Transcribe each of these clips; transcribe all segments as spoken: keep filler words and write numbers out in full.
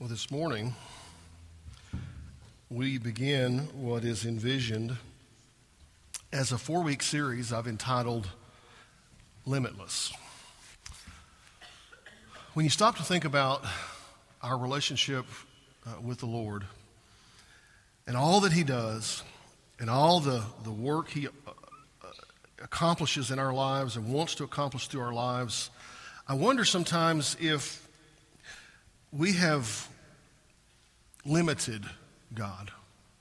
Well, this morning, we begin what is envisioned as a four-week series I've entitled Limitless. When you stop to think about our relationship uh, with the Lord and all that He does and all the, the work He uh, accomplishes in our lives and wants to accomplish through our lives, I wonder sometimes if we have limited God.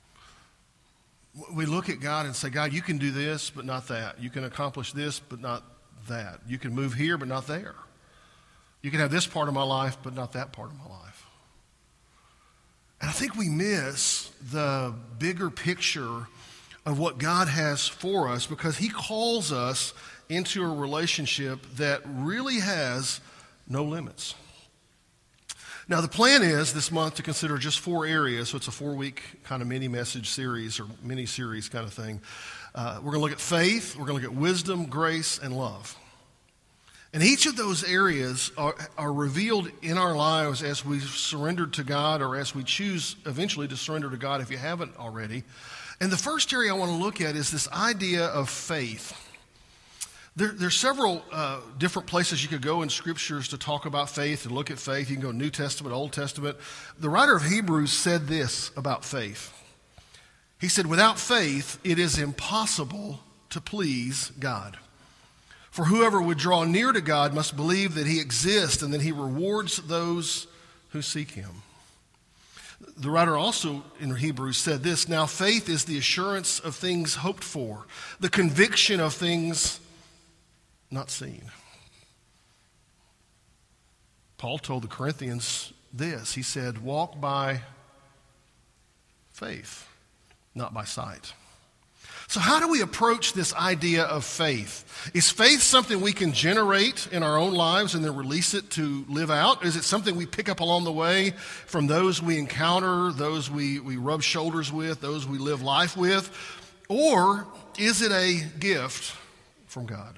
We look at God and say, God, you can do this, but not that. You can accomplish this, but not that. You can move here, but not there. You can have this part of my life, but not that part of my life. And I think we miss the bigger picture of what God has for us because He calls us into a relationship that really has no limits. Now, the plan is this month to consider just four areas, so it's a four-week kind of mini-message series or mini-series kind of thing. Uh, we're going to look at faith, we're going to look at wisdom, grace, and love. And each of those areas are, are revealed in our lives as we surrender to God or as we choose eventually to surrender to God if you haven't already. And the first area I want to look at is this idea of faith. There, there's several uh, different places you could go in scriptures to talk about faith and look at faith. You can go New Testament, Old Testament. The writer of Hebrews said this about faith. He said, without faith, it is impossible to please God. For whoever would draw near to God must believe that He exists and that He rewards those who seek Him. The writer also in Hebrews said this, now faith is the assurance of things hoped for, the conviction of things not seen. Paul told the Corinthians this. He said, walk by faith, not by sight. So how do we approach this idea of faith? Is faith something we can generate in our own lives and then release it to live out? Is it something we pick up along the way from those we encounter, those we, we rub shoulders with, those we live life with? Or is it a gift from God?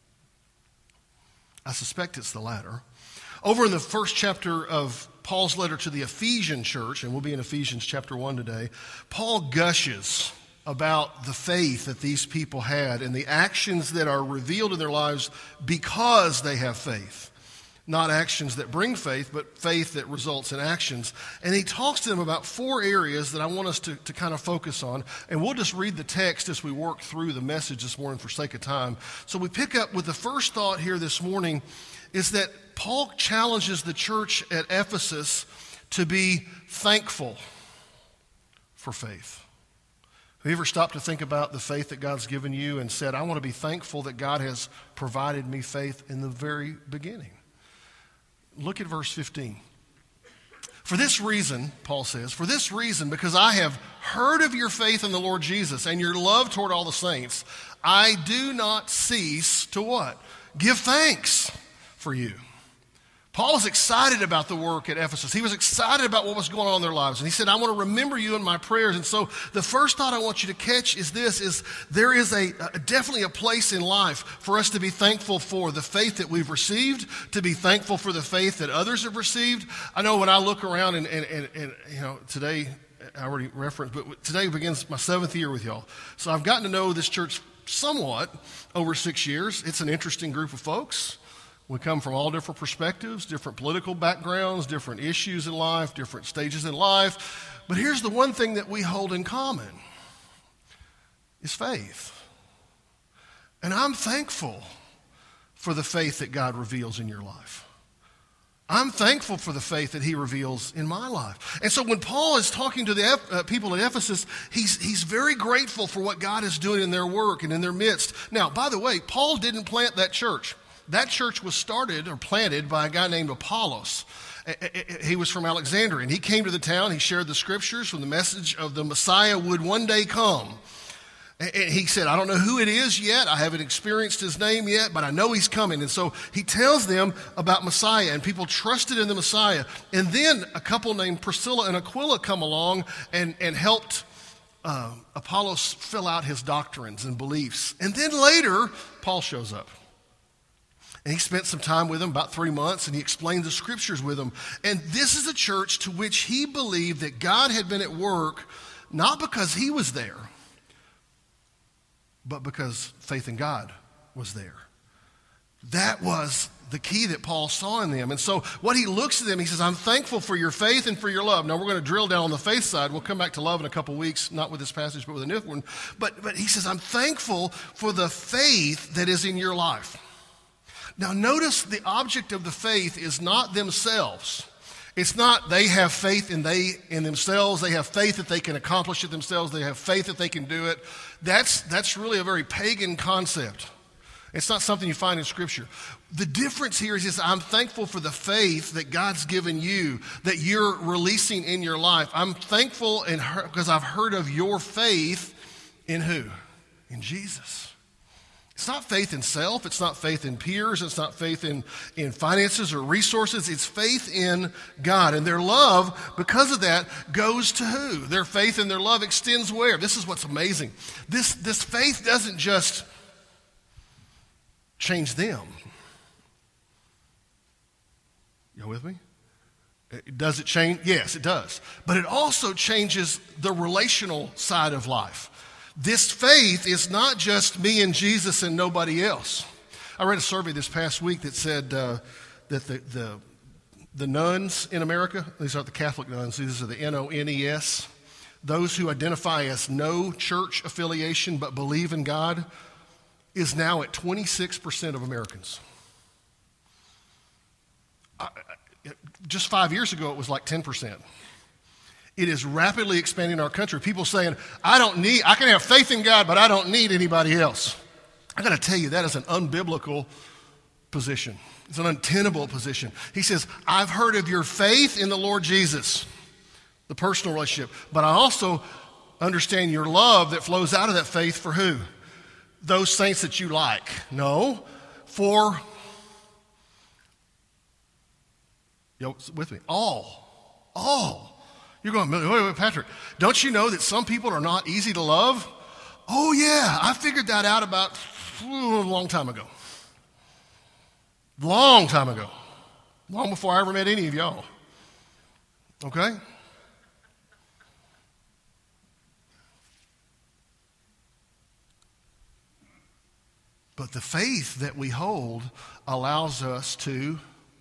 I suspect it's the latter. Over in the first chapter of Paul's letter to the Ephesian church, and we'll be in Ephesians chapter one today, Paul gushes about the faith that these people had and the actions that are revealed in their lives because they have faith. Not actions that bring faith, but faith that results in actions. And he talks to them about four areas that I want us to, to kind of focus on. And we'll just read the text as we work through the message this morning for sake of time. So we pick up with the first thought here this morning is that Paul challenges the church at Ephesus to be thankful for faith. Have you ever stopped to think about the faith that God's given you and said, I want to be thankful that God has provided me faith in the very beginning? Look at verse fifteen. For this reason, Paul says, for this reason, because I have heard of your faith in the Lord Jesus and your love toward all the saints, I do not cease to what? Give thanks for you. Paul was excited about the work at Ephesus. He was excited about what was going on in their lives. And he said, I want to remember you in my prayers. And so the first thought I want you to catch is this, is there is a, a definitely a place in life for us to be thankful for the faith that we've received, to be thankful for the faith that others have received. I know when I look around and, and, and, and you know, today, I already referenced, but today begins my seventh year with y'all. So I've gotten to know this church somewhat over six years. It's an interesting group of folks. We come from all different perspectives, different political backgrounds, different issues in life, different stages in life. But here's the one thing that we hold in common is faith. And I'm thankful for the faith that God reveals in your life. I'm thankful for the faith that He reveals in my life. And so when Paul is talking to the uh, people at Ephesus, he's, he's very grateful for what God is doing in their work and in their midst. Now, by the way, Paul didn't plant that church. That church was started or planted by a guy named Apollos. He was from Alexandria, and he came to the town. He shared the scriptures from the message of the Messiah would one day come. And he said, I don't know who it is yet. I haven't experienced his name yet, but I know he's coming. And so he tells them about Messiah, and people trusted in the Messiah. And then a couple named Priscilla and Aquila come along and, and helped uh, Apollos fill out his doctrines and beliefs. And then later, Paul shows up. And he spent some time with them, about three months, and he explained the scriptures with them. And this is a church to which he believed that God had been at work, not because he was there, but because faith in God was there. That was the key that Paul saw in them. And so what he looks at them, he says, I'm thankful for your faith and for your love. Now we're going to drill down on the faith side. We'll come back to love in a couple weeks, not with this passage, but with a new one. But, but he says, I'm thankful for the faith that is in your life. Now notice the object of the faith is not themselves. It's not they have faith in they in themselves. They have faith that they can accomplish it themselves. They have faith that they can do it. That's, that's really a very pagan concept. It's not something you find in Scripture. The difference here is this: I'm thankful for the faith that God's given you, that you're releasing in your life. I'm thankful because I've heard of your faith in who? In Jesus. It's not faith in self. It's not faith in peers. It's not faith in, in finances or resources. It's faith in God. And their love, because of that, goes to who? Their faith and their love extends where? This is what's amazing. This, this faith doesn't just change them. You with me? Does it change? Yes, it does. But it also changes the relational side of life. This faith is not just me and Jesus and nobody else. I read a survey this past week that said uh, that the, the, the nuns in America, these aren't the Catholic nuns, these are the N O N E S, those who identify as no church affiliation but believe in God, is now at twenty-six percent of Americans. I, just five years ago, it was like ten percent. It is rapidly expanding our country. People saying, I don't need, I can have faith in God, but I don't need anybody else. I got to tell you, that is an unbiblical position. It's an untenable position. He says, I've heard of your faith in the Lord Jesus, the personal relationship, but I also understand your love that flows out of that faith for who? Those saints that you like. No, for, yo, with me, all, all. You're going, wait, wait, Patrick, don't you know that some people are not easy to love? Oh, yeah, I figured that out about a long time ago. Long time ago. Long before I ever met any of y'all. Okay? But the faith that we hold allows us to,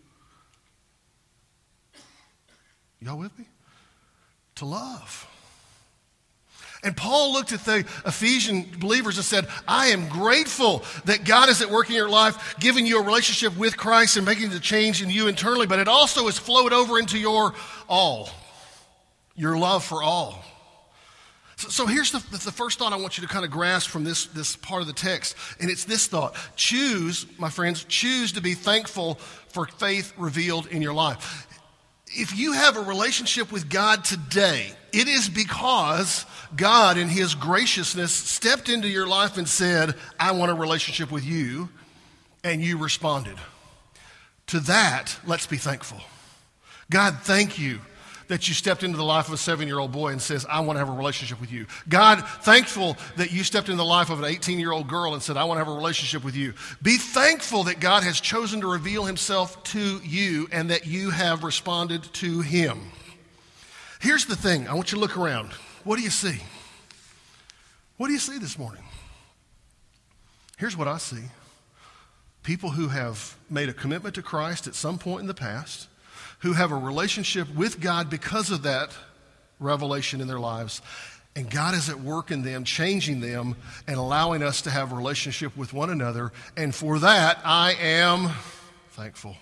y'all with me? To love. And Paul looked at the Ephesian believers and said, I am grateful that God is at work in your life, giving you a relationship with Christ and making the change in you internally, but it also has flowed over into your all, your love for all. So, so here's the, the first thought I want you to kind of grasp from this, this part of the text, and it's this thought. Choose, my friends, choose to be thankful for faith revealed in your life. If you have a relationship with God today, it is because God in his graciousness stepped into your life and said, I want a relationship with you, and you responded. To that, let's be thankful. God, thank you that you stepped into the life of a seven-year-old boy and says, I want to have a relationship with you. God, thankful that you stepped into the life of an eighteen-year-old girl and said, I want to have a relationship with you. Be thankful that God has chosen to reveal himself to you and that you have responded to him. Here's the thing. I want you to look around. What do you see? What do you see this morning? Here's what I see. People who have made a commitment to Christ at some point in the past, who have a relationship with God because of that revelation in their lives. And God is at work in them, changing them, and allowing us to have a relationship with one another. And for that, I am thankful.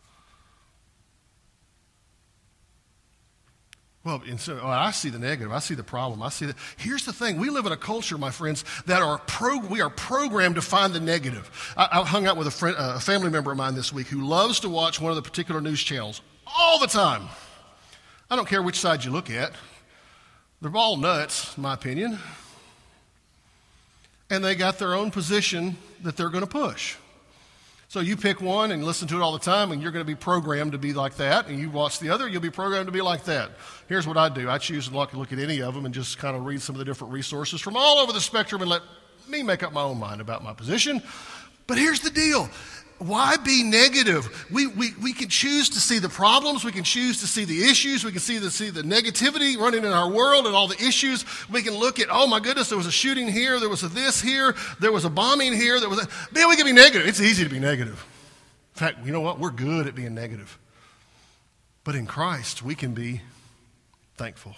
Well, and so, well, I see the negative. I see the problem. I see that. Here's the thing. We live in a culture, my friends, that are pro, we are programmed to find the negative. I, I hung out with a, friend, a family member of mine this week who loves to watch one of the particular news channels all the time. I don't care which side you look at. They're all nuts, in my opinion. And they got their own position that they're going to push. So you pick one and listen to it all the time, and you're going to be programmed to be like that. And you watch the other, you'll be programmed to be like that. Here's what I do. I choose to look at any of them and just kind of read some of the different resources from all over the spectrum and let me make up my own mind about my position. But here's the deal. why be negative? We, we, we can choose to see the problems. We can choose to see the issues. We can see the, see the negativity running in our world and all the issues. We can look at, oh my goodness, there was a shooting here. There was a this here. There was a bombing here. There was a, man, we can be negative. It's easy to be negative. In fact, you know what? We're good at being negative. But in Christ, we can be thankful.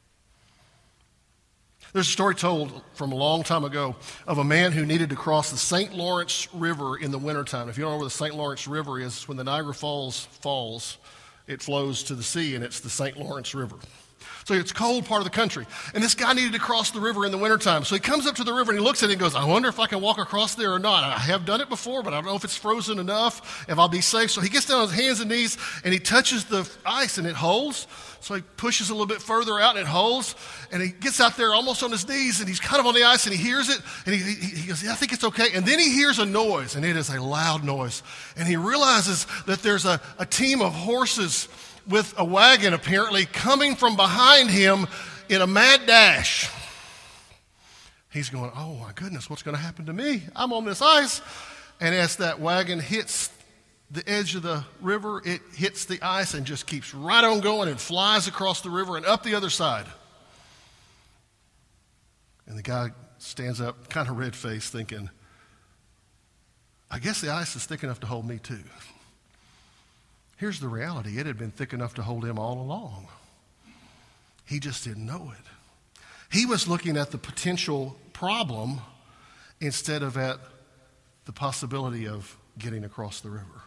There's a story told from a long time ago of a man who needed to cross the Saint Lawrence River in the wintertime. If you don't know where the Saint Lawrence River is, when the Niagara Falls falls, it flows to the sea, and it's the Saint Lawrence River. So it's a cold part of the country. And this guy needed to cross the river in the wintertime. So he comes up to the river and he looks at it and goes, I wonder if I can walk across there or not. I have done it before, but I don't know if it's frozen enough, if I'll be safe. So he gets down on his hands and knees and he touches the ice and it holds. So he pushes a little bit further out and it holds. And he gets out there almost on his knees and he's kind of on the ice and he hears it. And he, he, he goes, yeah, I think it's okay. And then he hears a noise, and it is a loud noise. And he realizes that there's a, a team of horses with a wagon apparently coming from behind him in a mad dash. He's going, oh my goodness, what's going to happen to me? I'm on this ice. And as that wagon hits the edge of the river, it hits the ice and just keeps right on going and flies across the river and up the other side. And the guy stands up, kind of red-faced, thinking, I guess the ice is thick enough to hold me too. Here's the reality. It had been thick enough to hold him all along. He just didn't know it. He was looking at the potential problem instead of at the possibility of getting across the river.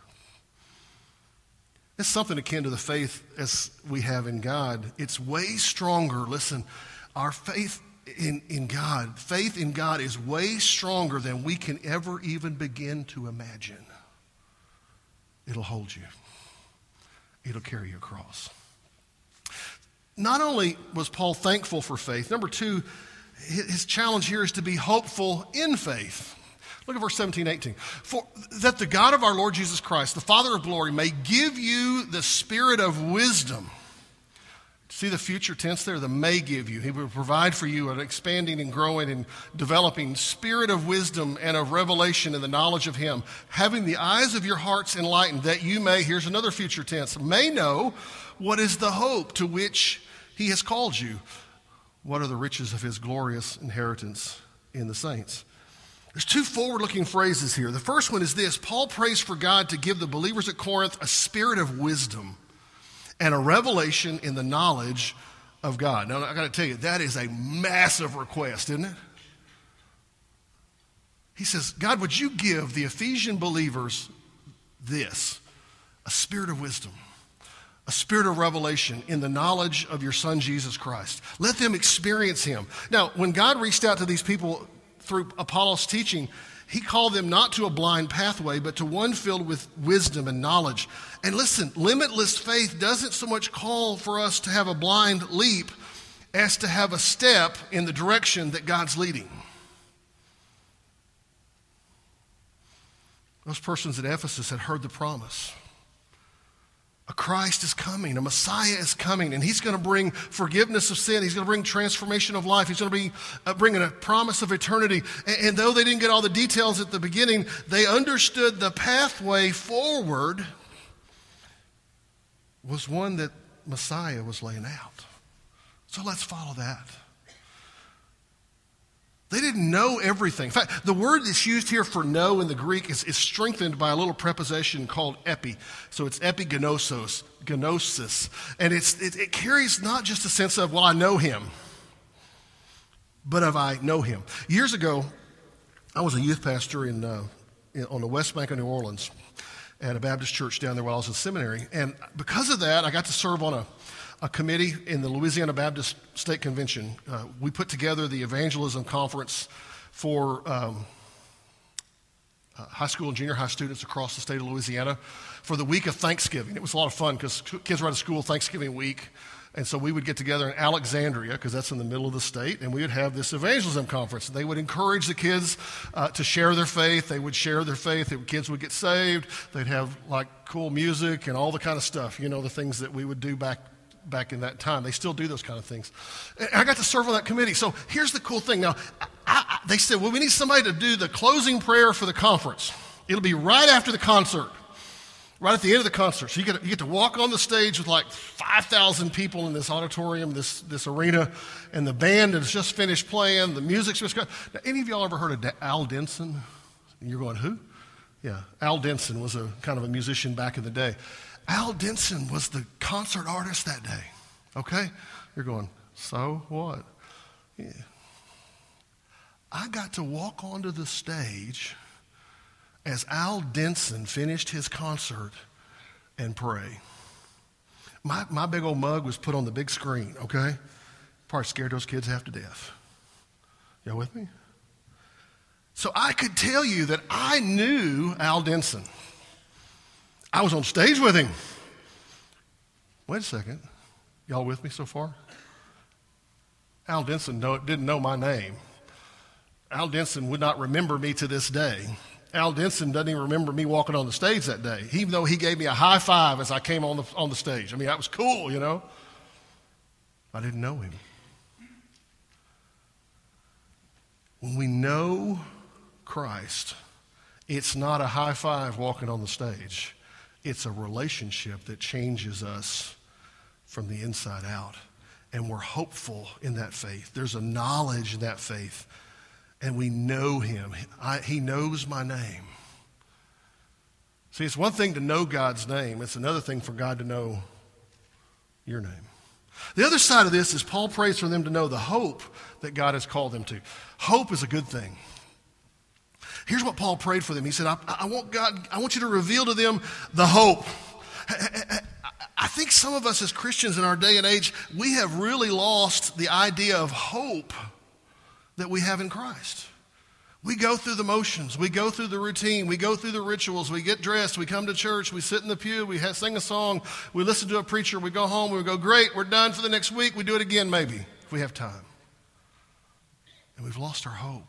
It's something akin to the faith as we have in God. It's way stronger. Listen, our faith in, in God, faith in God is way stronger than we can ever even begin to imagine. It'll hold you. It'll carry you across. Not only was Paul thankful for faith, number two, his challenge here is to be hopeful in faith. Look at verse seventeen, eighteen. For that the God of our Lord Jesus Christ, the Father of glory, may give you the spirit of wisdom. See the future tense there? The may give you. He will provide for you an expanding and growing and developing spirit of wisdom and of revelation in the knowledge of Him, having the eyes of your hearts enlightened, that you may, here's another future tense, may know what is the hope to which He has called you. What are the riches of His glorious inheritance in the saints? There's two forward-looking phrases here. The first one is this: Paul prays for God to give the believers at Corinth a spirit of wisdom and a revelation in the knowledge of God. Now, I got to tell you, that is a massive request, isn't it? He says, God, would you give the Ephesian believers this, a spirit of wisdom, a spirit of revelation in the knowledge of your Son, Jesus Christ. Let them experience Him. Now, when God reached out to these people through Apollos' teaching, He called them not to a blind pathway, but to one filled with wisdom and knowledge. And listen, limitless faith doesn't so much call for us to have a blind leap as to have a step in the direction that God's leading. Those persons at Ephesus had heard the promise. A Christ is coming, a Messiah is coming, and He's going to bring forgiveness of sin. He's going to bring transformation of life. He's going to be uh, bringing a promise of eternity. And, and though they didn't get all the details at the beginning, they understood the pathway forward was one that Messiah was laying out. So let's follow that. They didn't know everything. In fact, the word that's used here for know in the Greek is, is strengthened by a little preposition called epi. So it's epigenosos, gnosis. And it's, it, it carries not just a sense of, well, I know Him, but of I know Him. Years ago, I was a youth pastor in, uh, in on the west bank of New Orleans at a Baptist church down there while I was in seminary. And because of that, I got to serve on a a committee in the Louisiana Baptist State Convention. Uh, we put together the evangelism conference for um, uh, high school and junior high students across the state of Louisiana for the week of Thanksgiving. It was a lot of fun because kids were out of school Thanksgiving week. And so we would get together in Alexandria, because that's in the middle of the state, and we would have this evangelism conference. They would encourage the kids uh, to share their faith. They would share their faith. The kids would get saved. They'd have like cool music and all the kind of stuff, you know, the things that we would do back back in that time. They still do those kind of things. And I got to serve on that committee. So here's the cool thing. Now, I, I, they said, well, we need somebody to do the closing prayer for the conference. It'll be right after the concert, right at the end of the concert. So you get, you get to walk on the stage with like five thousand people in this auditorium, this, this arena, and the band has just finished playing. The music's just going. Now, any of y'all ever heard of Al Denson? You're going, who? Yeah, Al Denson was a kind of a musician back in the day. Al Denson was the concert artist that day, okay? You're going, so what? Yeah. I got to walk onto the stage as Al Denson finished his concert and pray. My, my big old mug was put on the big screen, okay? Probably scared those kids half to death. Y'all with me? So I could tell you that I knew Al Denson. I was on stage with him. Wait a second. Y'all with me so far? Al Denson know, didn't know my name. Al Denson would not remember me to this day. Al Denson doesn't even remember me walking on the stage that day, even though he gave me a high five as I came on the, on the stage. I mean, that was cool, you know. I didn't know him. When we know Christ, it's not a high five walking on the stage. It's a relationship that changes us from the inside out. And we're hopeful in that faith. There's a knowledge in that faith. And we know him. I, he knows my name. See, it's one thing to know God's name. It's another thing for God to know your name. The other side of this is Paul prays for them to know the hope that God has called them to. Hope is a good thing. Here's what Paul prayed for them. He said, I, I want God, I want you to reveal to them the hope. I think some of us as Christians in our day and age, we have really lost the idea of hope that we have in Christ. We go through the motions. We go through the routine. We go through the rituals. We get dressed. We come to church. We sit in the pew. We have, sing a song. We listen to a preacher. We go home. We go, great, we're done for the next week. We do it again maybe if we have time. And we've lost our hope.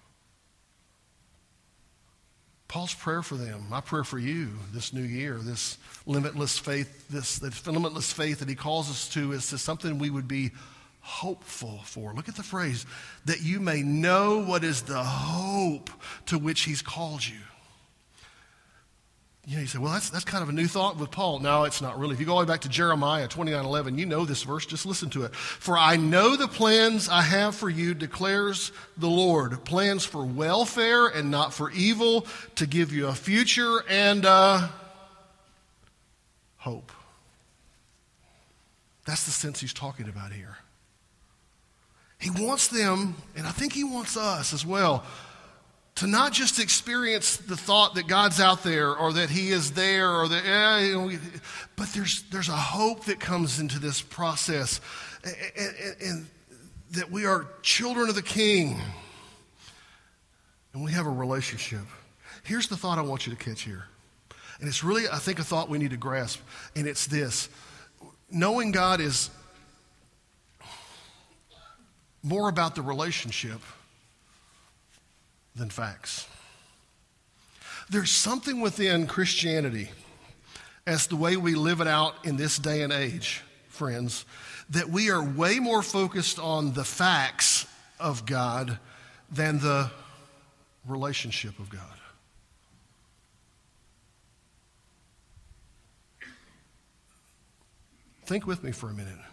Paul's prayer for them, my prayer for you this new year, this limitless faith, this, this limitless faith that he calls us to is to something we would be hopeful for. Look at the phrase, that you may know what is the hope to which he's called you. You know, you say, well, that's, that's kind of a new thought with Paul. No, it's not really. If you go all the way back to Jeremiah twenty-nine eleven, you know this verse. Just listen to it. For I know the plans I have for you, declares the Lord. Plans for welfare and not for evil, to give you a future and uh, hope. That's the sense he's talking about here. He wants them, and I think he wants us as well, to not just experience the thought that God's out there or that he is there, or that, eh, you know, we, but there's, there's a hope that comes into this process, and, and, and that we are children of the King, and we have a relationship. Here's the thought I want you to catch here, and it's really, I think, a thought we need to grasp, and it's this. Knowing God is more about the relationship than facts. There's something within Christianity, as the way we live it out in this day and age, friends, that we are way more focused on the facts of God than the relationship of God. Think with me for a minute.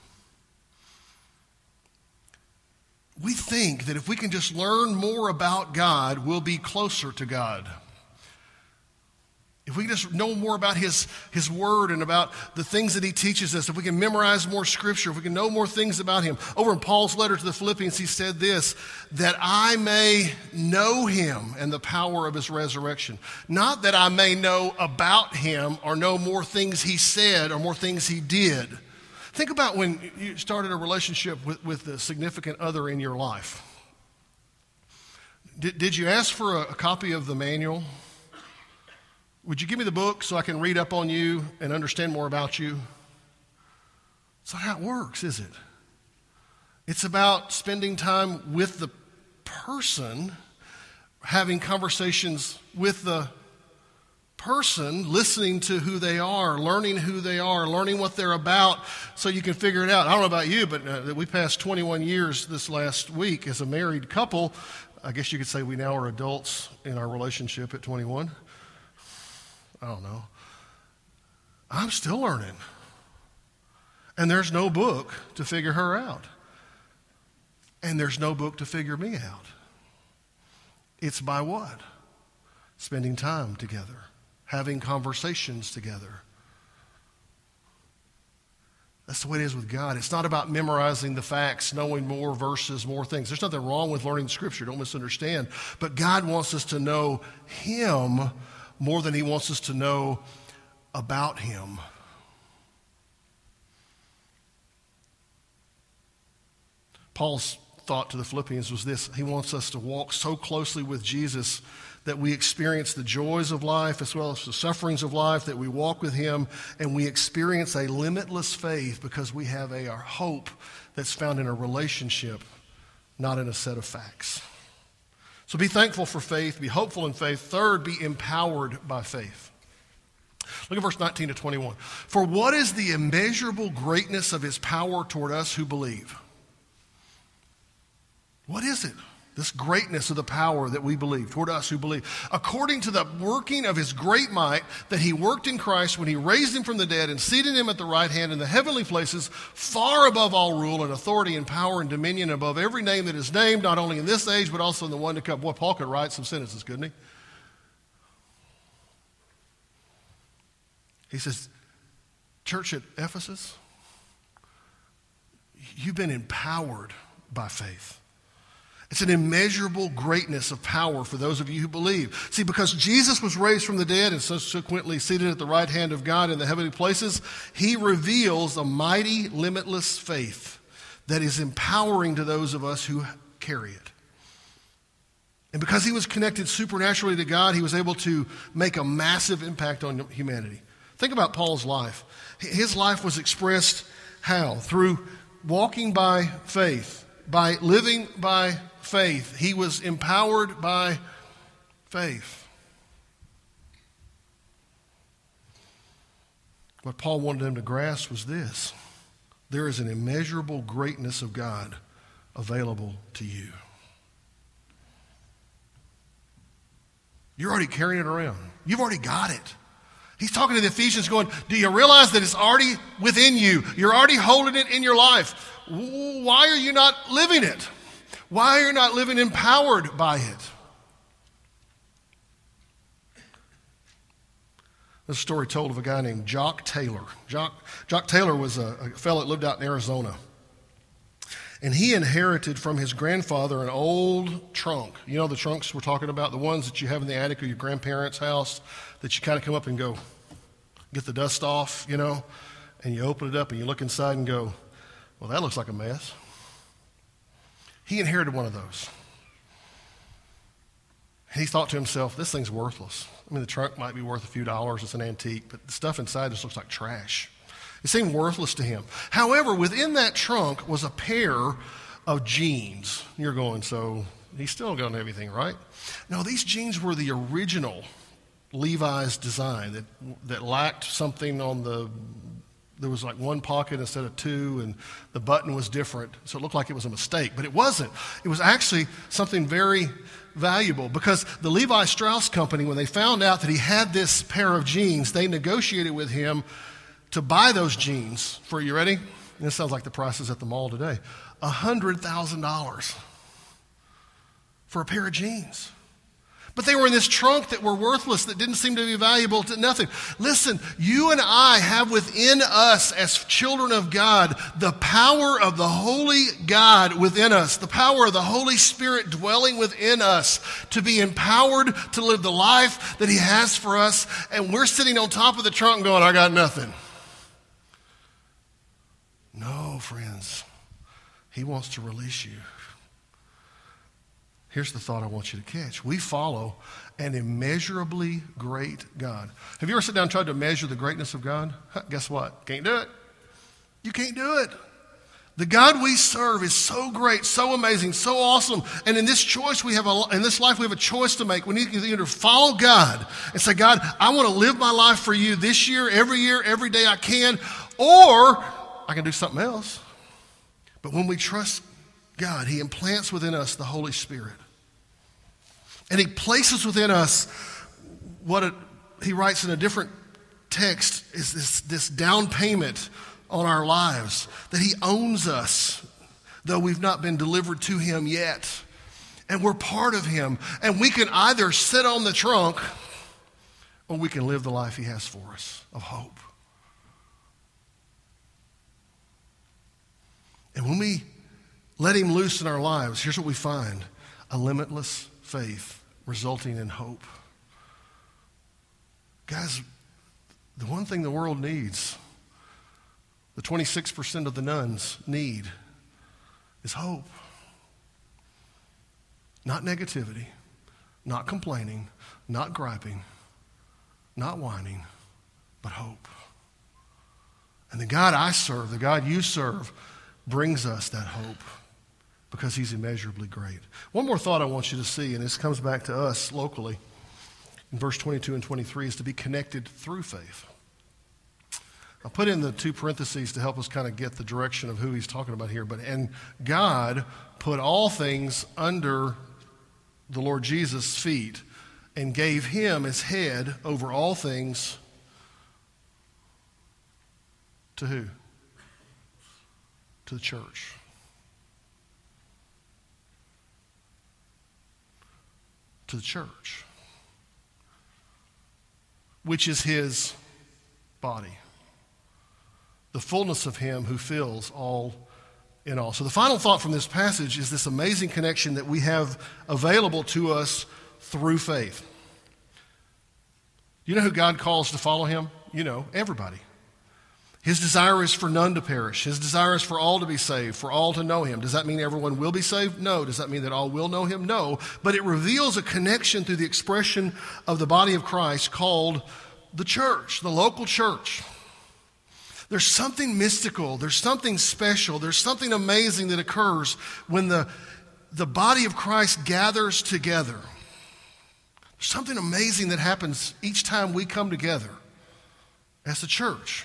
We think that if we can just learn more about God, we'll be closer to God. If we can just know more about his, his word and about the things that he teaches us, if we can memorize more scripture, if we can know more things about him. Over in Paul's letter to the Philippians, he said this, that I may know him and the power of his resurrection. Not that I may know about him or know more things he said or more things he did. Think about when you started a relationship with, with a significant other in your life. Did, did you ask for a, a copy of the manual? Would you give me the book so I can read up on you and understand more about you? That's not how it works, is it? It's about spending time with the person, having conversations with the person, listening to who they are, learning who they are, learning what they're about so you can figure it out. I don't know about you, but uh, we passed twenty-one years this last week as a married couple. I guess you could say we now are adults in our relationship at twenty-one. I don't know. I'm still learning. And there's no book to figure her out. And there's no book to figure me out. It's by what? Spending time together, having conversations together. That's the way it is with God. It's not about memorizing the facts, knowing more verses, more things. There's nothing wrong with learning Scripture. Don't misunderstand. But God wants us to know Him more than He wants us to know about Him. Paul's thought to the Philippians was this: he wants us to walk so closely with Jesus that we experience the joys of life as well as the sufferings of life, that we walk with Him and we experience a limitless faith because we have a our hope that's found in a relationship, not in a set of facts. So be thankful for faith, be hopeful in faith. Third, be empowered by faith. Look at verse nineteen to twenty-one. For what is the immeasurable greatness of His power toward us who believe? What is it? This greatness of the power that we believe, toward us who believe. According to the working of His great might that He worked in Christ when He raised Him from the dead and seated Him at the right hand in the heavenly places, far above all rule and authority and power and dominion, above every name that is named, not only in this age, but also in the one to come. Boy, Paul could write some sentences, couldn't he? He says, church at Ephesus, you've been empowered by faith. It's an immeasurable greatness of power for those of you who believe. See, because Jesus was raised from the dead and subsequently seated at the right hand of God in the heavenly places, He reveals a mighty, limitless faith that is empowering to those of us who carry it. And because He was connected supernaturally to God, He was able to make a massive impact on humanity. Think about Paul's life. His life was expressed how? Through walking by faith, by living by faith. He was empowered by faith. What Paul wanted them to grasp was this: there is an immeasurable greatness of God available to you. You're already carrying it around. You've already got it. He's talking to the Ephesians going, do you realize that it's already within you? You're already holding it in your life. Why are you not living it? Why are you not living empowered by it? There's a story told of a guy named Jock Taylor. Jock, Jock Taylor was a, a fellow that lived out in Arizona. And he inherited from his grandfather an old trunk. You know the trunks we're talking about? The ones that you have in the attic of your grandparents' house that you kind of come up and go, get the dust off, you know? And you open it up and you look inside and go, well, that looks like a mess. He inherited one of those. He thought to himself, this thing's worthless. I mean, the trunk might be worth a few dollars. It's an antique, but the stuff inside just looks like trash. It seemed worthless to him. However, within that trunk was a pair of jeans. You're going, so he's still got everything, right? No, these jeans were the original Levi's design that, that lacked something on the, there was like one pocket instead of two, and the button was different, so it looked like it was a mistake, but it wasn't. It was actually something very valuable, because the Levi Strauss company, when they found out that he had this pair of jeans, they negotiated with him to buy those jeans for, you ready? This sounds like the prices at the mall today. one hundred thousand dollars for a pair of jeans. But they were in this trunk that were worthless, that didn't seem to be valuable to nothing. Listen, you and I have within us as children of God the power of the Holy God within us, the power of the Holy Spirit dwelling within us to be empowered to live the life that He has for us. And we're sitting on top of the trunk going, I got nothing. No, friends. He wants to release you. Here's the thought I want you to catch. We follow an immeasurably great God. Have you ever sat down and tried to measure the greatness of God? Guess what? Can't do it. You can't do it. The God we serve is so great, so amazing, so awesome. And in this choice we have a, in this life we have a choice to make. We need to either follow God and say, God, I want to live my life for you this year, every year, every day I can, or I can do something else. But when we trust God, He implants within us the Holy Spirit. And He places within us what it, he writes in a different text is this, this down payment on our lives, that he owns us, though we've not been delivered to him yet. And we're part of him. And we can either sit on the trunk or we can live the life he has for us of hope. And when we let him loose in our lives, here's what we find: a limitless faith resulting in hope. Guys, the one thing the world needs, the twenty-six percent of the nuns need, is hope. Not negativity, not complaining, not griping, not whining, but hope. And the God I serve, the God you serve, brings us that hope because he's immeasurably great. One more thought I want you to see, and this comes back to us locally, in verse twenty-two and twenty-three, is to be connected through faith. I'll put in the two parentheses to help us kind of get the direction of who he's talking about here. But and God put all things under the Lord Jesus' feet and gave him as head over all things to who? To the church. To the church, which is his body. The fullness of him who fills all in all. So the final thought from this passage is this amazing connection that we have available to us through faith. You know who God calls to follow him? You know, everybody. His desire is for none to perish. His desire is for all to be saved, for all to know him. Does that mean everyone will be saved? No. Does that mean that all will know him? No. But it reveals a connection through the expression of the body of Christ called the church, the local church. There's something mystical, there's something special, there's something amazing that occurs when the, the body of Christ gathers together. There's something amazing that happens each time we come together as the church.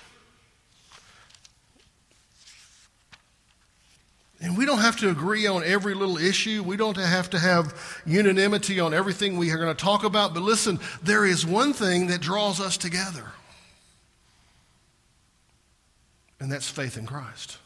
And we don't have to agree on every little issue. We don't have to have unanimity on everything we are going to talk about. But listen, there is one thing that draws us together. And that's faith in Christ.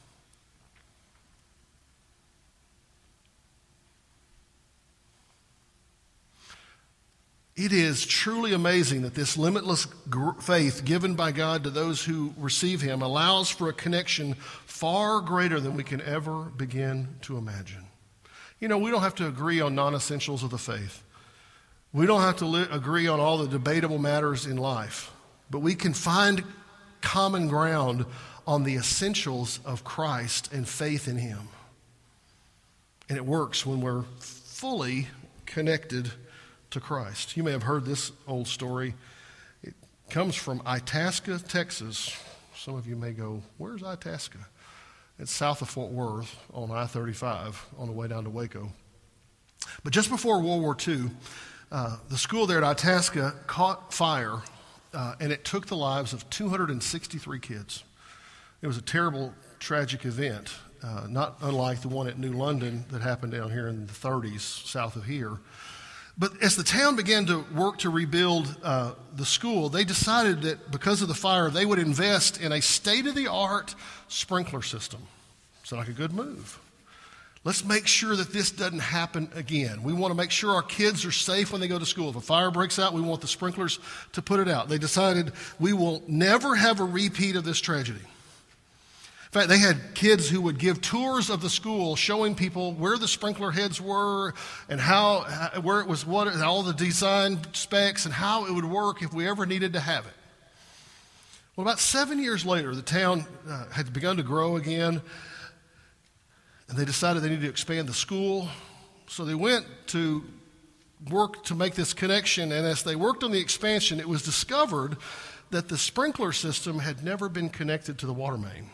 It is truly amazing that this limitless gr- faith given by God to those who receive him allows for a connection far greater than we can ever begin to imagine. You know, we don't have to agree on non-essentials of the faith. We don't have to li- agree on all the debatable matters in life. But we can find common ground on the essentials of Christ and faith in him. And it works when we're fully connected to Christ. You may have heard this old story. It comes from Itasca, Texas. Some of you may go, where's Itasca? It's south of Fort Worth on I thirty-five on the way down to Waco. But just before World War Two, uh, the school there at Itasca caught fire, uh, and it took the lives of two hundred sixty-three kids. It was a terrible, tragic event, uh, not unlike the one at New London that happened down here in the thirties, south of here. But as the town began to work to rebuild uh, the school, they decided that because of the fire, they would invest in a state-of-the-art sprinkler system. Sound like a good move. Let's make sure that this doesn't happen again. We want to make sure our kids are safe when they go to school. If a fire breaks out, we want the sprinklers to put it out. They decided we will never have a repeat of this tragedy. In fact, they had kids who would give tours of the school showing people where the sprinkler heads were and how, where it was, what, all the design specs and how it would work if we ever needed to have it. Well, about seven years later, the town uh, had begun to grow again, and they decided they needed to expand the school. So they went to work to make this connection, and as they worked on the expansion, it was discovered that the sprinkler system had never been connected to the water main.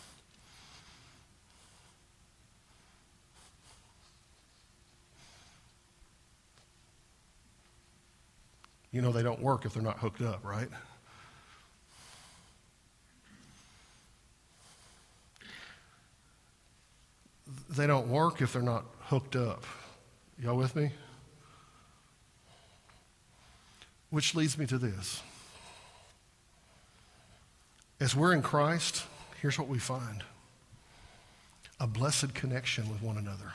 You know they don't work if they're not hooked up, right? They don't work if they're not hooked up. Y'all with me? Which leads me to this. As we're in Christ, here's what we find: a blessed connection with one another.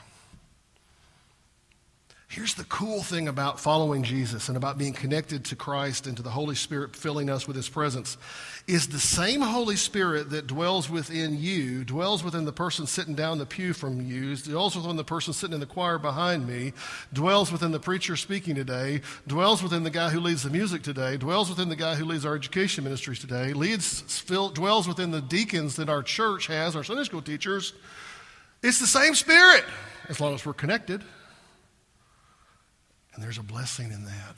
Here's the cool thing about following Jesus and about being connected to Christ and to the Holy Spirit filling us with his presence is the same Holy Spirit that dwells within you, dwells within the person sitting down the pew from you, dwells within the person sitting in the choir behind me, dwells within the preacher speaking today, dwells within the guy who leads the music today, dwells within the guy who leads our education ministries today, leads, dwells within the deacons that our church has, our Sunday school teachers. It's the same Spirit as long as we're connected. And there's a blessing in that.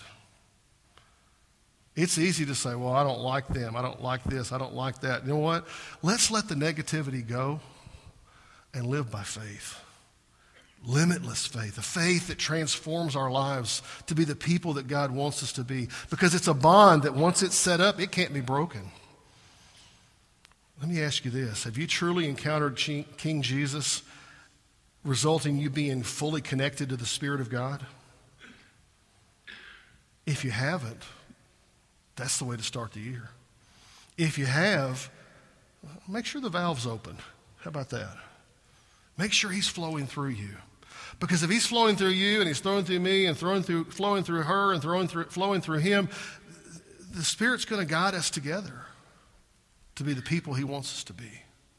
It's easy to say, well, I don't like them. I don't like this. I don't like that. You know what? Let's let the negativity go and live by faith. Limitless faith. A faith that transforms our lives to be the people that God wants us to be. Because it's a bond that once it's set up, it can't be broken. Let me ask you this. Have you truly encountered King Jesus, resulting in you being fully connected to the Spirit of God? If you haven't, that's the way to start the year. If you have, make sure the valve's open. How about that? Make sure he's flowing through you. Because if he's flowing through you and he's flowing through me and throwing through, flowing through her and throwing through, flowing through him, the Spirit's going to guide us together to be the people he wants us to be.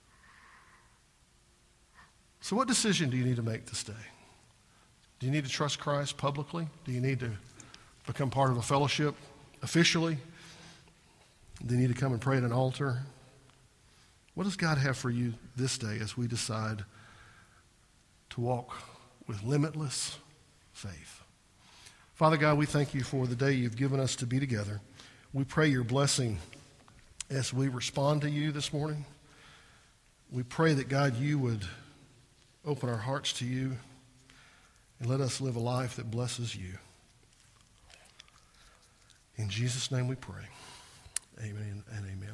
So what decision do you need to make this day? Do you need to trust Christ publicly? Do you need to become part of a fellowship officially? Do you need to come and pray at an altar? What does God have for you this day as we decide to walk with limitless faith? Father God, we thank you for the day you've given us to be together. We pray your blessing as we respond to you this morning. We pray that, God, you would open our hearts to you and let us live a life that blesses you. In Jesus' name we pray. Amen and amen.